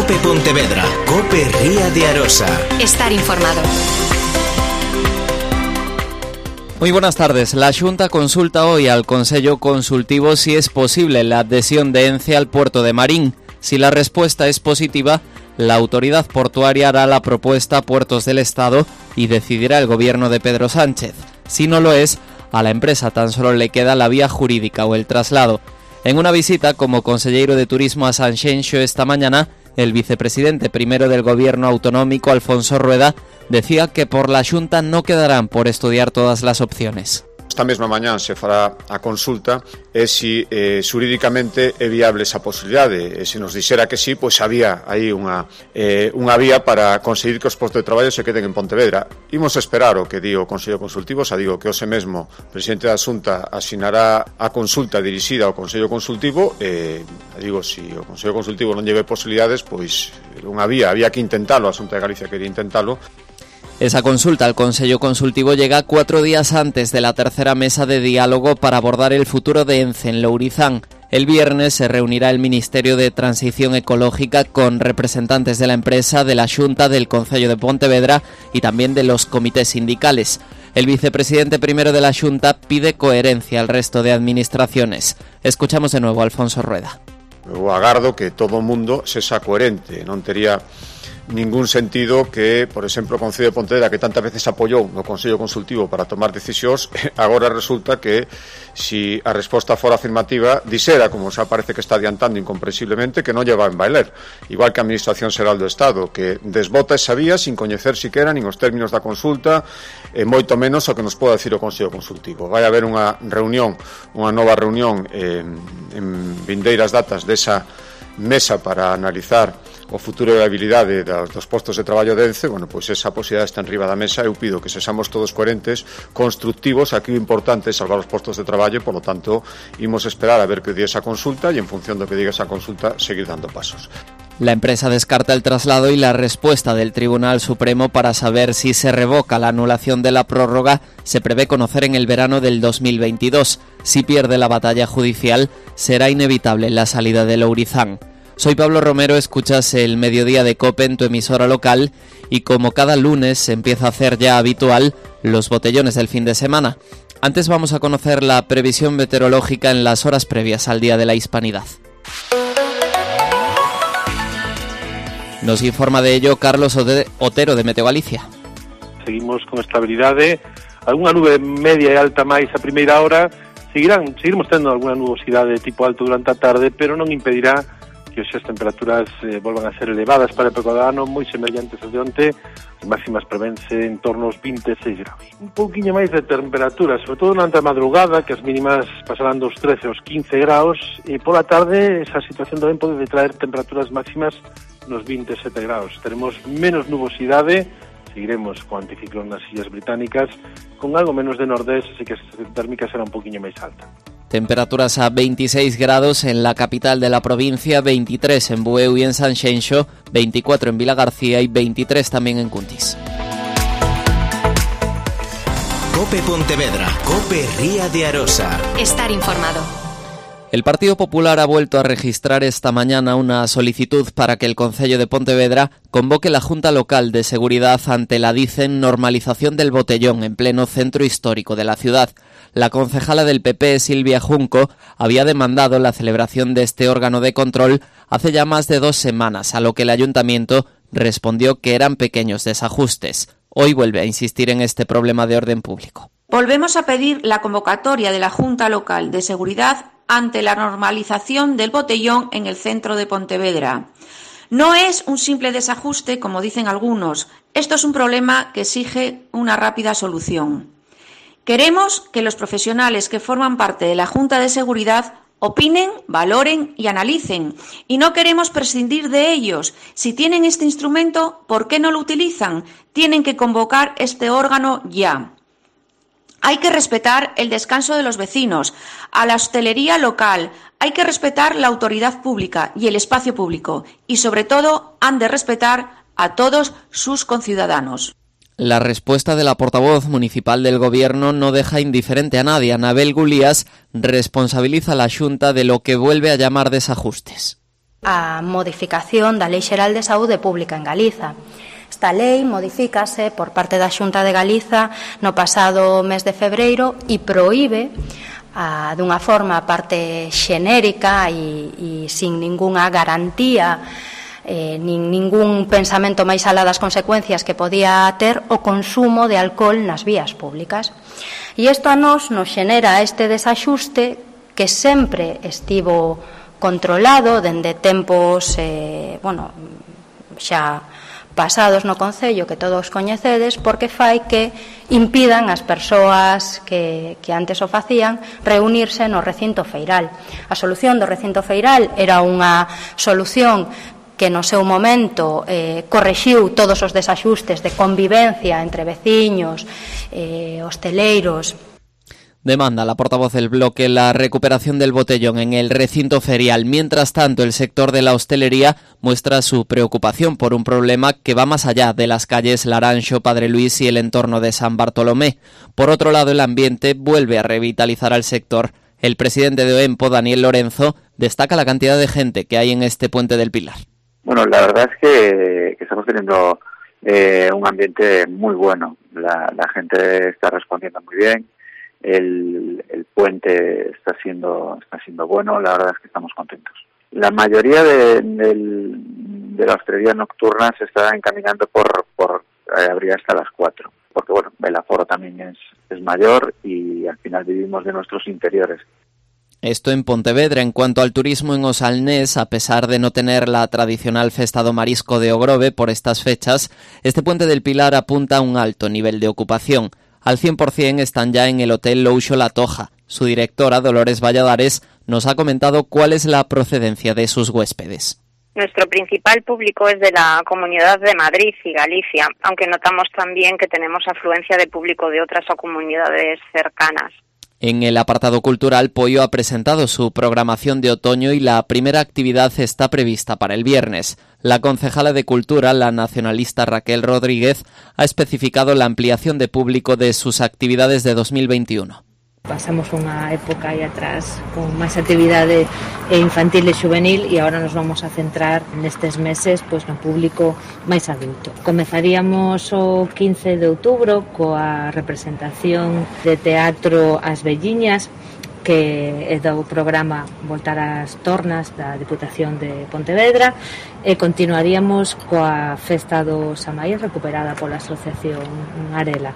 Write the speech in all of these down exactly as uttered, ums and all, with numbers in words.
COPE Pontevedra, COPE Ría de Arosa. Estar informado. Muy buenas tardes. La Xunta consulta hoy al Consello Consultivo si es posible la adhesión de Ence al puerto de Marín. Si la respuesta es positiva, la autoridad portuaria hará la propuesta a Puertos del Estado y decidirá el gobierno de Pedro Sánchez. Si no lo es, a la empresa tan solo le queda la vía jurídica o el traslado. En una visita como consejero de Turismo a Sanxenxo esta mañana, el vicepresidente primero del gobierno autonómico, Alfonso Rueda, decía que por la Xunta no quedarán por estudiar todas las opciones. Esta mesma mañá se fará a consulta e se eh, xurídicamente é viable esa posibilidade. E se nos dixera que sí, pois había aí unha, eh, unha vía para conseguir que os postos de traballo se queden en Pontevedra. Imos esperar o que di o Consello Consultivo, xa digo que hoxe mesmo o presidente da Xunta asinará a consulta dirixida ao Consello Consultivo e, digo, se o Consello Consultivo non lleve posibilidades, pois unha vía, había que intentalo, a Xunta de Galicia quería intentalo. Esa consulta al Consello Consultivo llega cuatro días antes de la tercera mesa de diálogo para abordar el futuro de Ence en Lourizán. El viernes se reunirá el Ministerio de Transición Ecológica con representantes de la empresa, de la Xunta, del Concello de Pontevedra y también de los comités sindicales. El vicepresidente primero de la Xunta pide coherencia al resto de administraciones. Escuchamos de nuevo a Alfonso Rueda. Eu agardo que todo o mundo sexa coherente, non tería ningún sentido que, por exemplo, o Concello de Pontevedra, que tantas veces apoiou no Consello Consultivo para tomar decisións, agora resulta que, si a resposta fora afirmativa, dixera, como xa parece que está adiantando incomprensiblemente, que non lleva en bailer, igual que a Administración Xeral do Estado, que desbota esa vía sin coñecer siquera nin os términos da consulta, e moito menos o que nos poda decir o Consello Consultivo. Vai haber unha reunión, unha nova reunión eh, en vindeiras datas desa mesa para analizar o futuro e a habilidade dos postos de traballo de Ence. Bueno, pois esa posibilidade está en riba da mesa. Eu pido que sexamos todos coherentes, constructivos. Aquí o importante é salvar os postos de traballo, por lo tanto, imos esperar a ver que di esa consulta e en función do que diga esa consulta, seguir dando pasos. La empresa descarta el traslado y la respuesta del Tribunal Supremo para saber si se revoca la anulación de la prórroga se prevé conocer en el verano del dos mil veintidós. Si pierde la batalla judicial, será inevitable la salida de Lourizán. Soy Pablo Romero, escuchas el Mediodía de COPE en tu emisora local y como cada lunes se empieza a hacer ya habitual los botellones del fin de semana. Antes vamos a conocer la previsión meteorológica en las horas previas al Día de la Hispanidad. Nos informa de ello Carlos Otero de Meteo Galicia. Seguimos con estabilidade, algunha nube media e alta máis a primeira hora, seguirán, seguiremos tendo algunha nubosidade de tipo alto durante a tarde, pero non impedirá que as temperaturas eh, volvan a ser elevadas para a época do ano, moi semellantes a de onte. As máximas prevense en torno aos vinte e seis graus. Un pouquiño máis de temperatura, sobre todo durante a madrugada, que as mínimas pasarán dos trece aos quince graus, e pola tarde esa situación tamén pode traer temperaturas máximas nos vinte e sete graus. Teremos menos nubosidade, seguiremos co anticiclón nas Illas Británicas, con algo menos de nordés, así que a térmica será un poquinho máis alta. Temperaturas a veintiséis grados en la capital de la provincia, veintitrés en Bueu y en Sanxenxo, veinticuatro en Vilagarcía y veintitrés también en Cuntis. COPE Pontevedra, COPE Ría de Arosa. Estar informado. El Partido Popular ha vuelto a registrar esta mañana una solicitud para que el Concello de Pontevedra convoque la Junta Local de Seguridad ante la, dicen, normalización del botellón en pleno centro histórico de la ciudad. La concejala del P P, Silvia Junco, había demandado la celebración de este órgano de control hace ya más de dos semanas, a lo que el Ayuntamiento respondió que eran pequeños desajustes. Hoy vuelve a insistir en este problema de orden público. Volvemos a pedir la convocatoria de la Junta Local de Seguridad ante la normalización del botellón en el centro de Pontevedra. No es un simple desajuste, como dicen algunos. Esto es un problema que exige una rápida solución. Queremos que los profesionales que forman parte de la Junta de Seguridad opinen, valoren y analicen. Y no queremos prescindir de ellos. Si tienen este instrumento, ¿por qué no lo utilizan? Tienen que convocar este órgano ya. Hay que respetar el descanso de los vecinos, a la hostelería local, hay que respetar la autoridad pública y el espacio público. Y sobre todo, han de respetar a todos sus conciudadanos. La respuesta de la portavoz municipal del Gobierno no deja indiferente a nadie. Anabel Gulías responsabiliza a la Xunta de lo que vuelve a llamar desajustes. a modificación da Lei Xeral de Saúde Pública en Galiza. Esta lei modifícase por parte da Xunta de Galiza no pasado mes de febreiro e proíbe a, dunha forma parte xenérica e, e sin ningunha garantía eh, nin ningún pensamento máis alá das consecuencias que podía ter o consumo de alcohol nas vías públicas. E isto a nós nos xenera este desaxuste que sempre estivo controlado dende tempos eh, bueno, xa pasados no Concello que todos coñecedes, porque fai que impidan as persoas que, que antes o facían reunirse no recinto feiral. A solución do recinto feiral era unha solución que no seu momento eh, correxiu todos os desaxustes de convivencia entre veciños, eh, hosteleiros. Demanda la portavoz del bloque la recuperación del botellón en el recinto ferial. Mientras tanto, el sector de la hostelería muestra su preocupación por un problema que va más allá de las calles Laranxo, Padre Luis y el entorno de San Bartolomé. Por otro lado, el ambiente vuelve a revitalizar al sector. El presidente de OEMPO, Daniel Lorenzo, destaca la cantidad de gente que hay en este Puente del Pilar. Bueno, la verdad es que, que estamos teniendo eh, un ambiente muy bueno. La, la gente está respondiendo muy bien. El, el puente está siendo está siendo bueno, la verdad es que estamos contentos. La mayoría de, de, de la hostelería nocturna se está encaminando por, por eh, abrir hasta las cuatro, porque bueno, el aforo también es, es mayor y al final vivimos de nuestros interiores. Esto en Pontevedra. En cuanto al turismo en Osalnés, a pesar de no tener la tradicional festa do marisco de Ogrove por estas fechas, este Puente del Pilar apunta a un alto nivel de ocupación. Al cien por ciento están ya en el Hotel Louxo La Toja. Su directora, Dolores Valladares, nos ha comentado cuál es la procedencia de sus huéspedes. Nuestro principal público es de la Comunidad de Madrid y Galicia, aunque notamos también que tenemos afluencia de público de otras comunidades cercanas. En el apartado cultural, Pollo ha presentado su programación de otoño y la primera actividad está prevista para el viernes. La concejala de Cultura, la nacionalista Raquel Rodríguez, ha especificado la ampliación de público de sus actividades de dos mil veintiuno. Pasamos unha época aí atrás con máis actividade infantil e juvenil e agora nos vamos a centrar nestes meses pois no público máis adulto. Comezaríamos o quince de outubro coa representación de teatro As Velliñas, que é do programa Voltar ás Tornas da Diputación de Pontevedra, e continuaríamos coa Festa do Samaín recuperada pola Asociación Arela.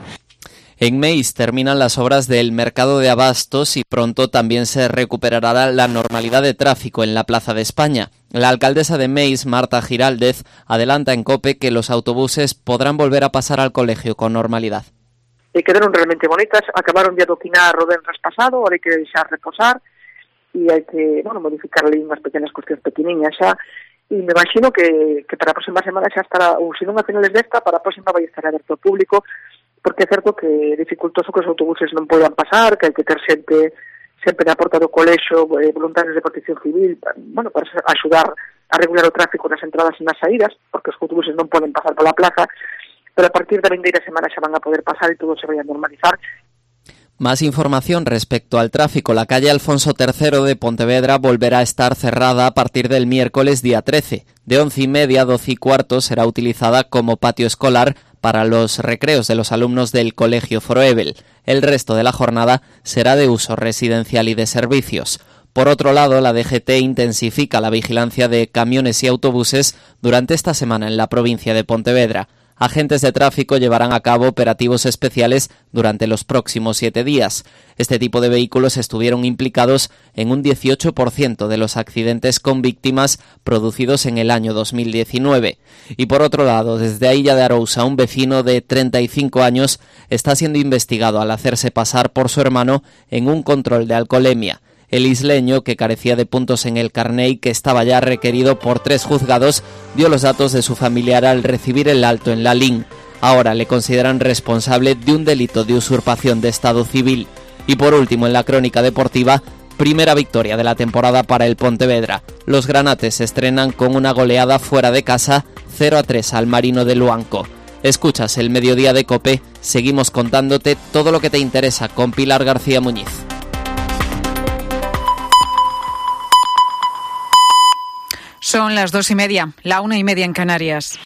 En Meis terminan las obras del mercado de abastos y pronto también se recuperará la normalidad de tráfico en la Plaza de España. La alcaldesa de Meis, Marta Giraldez, adelanta en COPE que los autobuses podrán volver a pasar al colegio con normalidad. E quedaron realmente bonitas, acabaron de adoquinar o venres pasado, ahora hai que deixar reposar e hai que, bueno, modificar ali unhas pequenas cuestións pequeniñas xa, e me imagino que, que para a próxima semana xa estará, ou se non a finales desta, para a próxima vai estar aberto ao público, porque é certo que é dificultoso que os autobuses non podan pasar, que hai que ter xente sempre na porta do colexo, eh, voluntarios de protección civil, bueno, para axudar a regular o tráfico nas entradas e nas saídas, porque os autobuses non poden pasar pola plaza, pero a partir da vindeira semana xa van a poder pasar e todo se vai a normalizar. Más información respecto al tráfico. La calle Alfonso tercero de Pontevedra volverá a estar cerrada a partir del miércoles día trece. De once y media a doce y cuarto será utilizada como patio escolar para los recreos de los alumnos del Colegio Froebel. El resto de la jornada será de uso residencial y de servicios. Por otro lado, la D G T intensifica la vigilancia de camiones y autobuses durante esta semana en la provincia de Pontevedra. Agentes de tráfico llevarán a cabo operativos especiales durante los próximos siete días. Este tipo de vehículos estuvieron implicados en un dieciocho por ciento de los accidentes con víctimas producidos en el año dos mil diecinueve. Y por otro lado, desde a Illa de Arousa, un vecino de treinta y cinco años está siendo investigado al hacerse pasar por su hermano en un control de alcoholemia. El isleño, que carecía de puntos en el carné y que estaba ya requerido por tres juzgados, dio los datos de su familiar al recibir el alto en la L I N. Ahora le consideran responsable de un delito de usurpación de estado civil. Y por último, en la crónica deportiva, primera victoria de la temporada para el Pontevedra. Los granates se estrenan con una goleada fuera de casa, cero a tres al Marino de Luanco. Escuchas el Mediodía de COPE, seguimos contándote todo lo que te interesa con Pilar García Muñiz. Son las dos y media, la una y media en Canarias.